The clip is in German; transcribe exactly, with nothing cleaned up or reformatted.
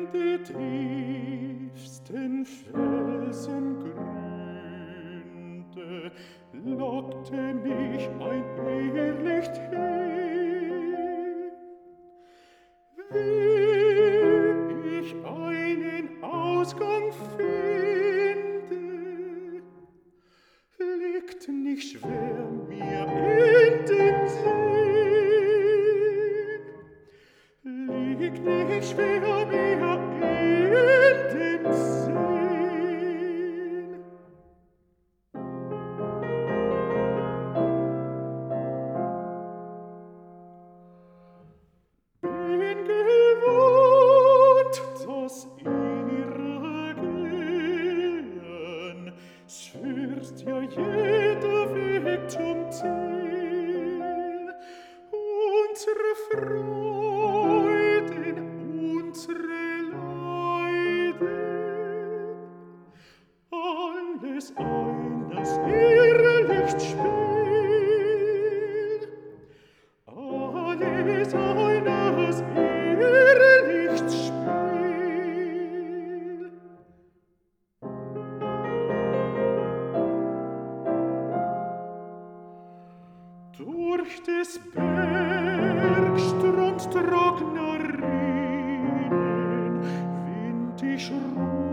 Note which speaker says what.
Speaker 1: die tiefsten Felsen grünte, lockte mich ein Irrlicht hin. Wie ich einen Ausgang finde, liegt nicht schwer mir in den Sinn, liegt nicht schwer mir in den Sinn. Bin gewohnt, dass ihre gehen, es führt ja jeder Weg zum Ziel. Unsere Freuden, unsere Leiden, alles eines Irrlichtspiel, alles eines Irrlichtspiel. Durch des Bergstrands trockener Rinnen wind ich ruhig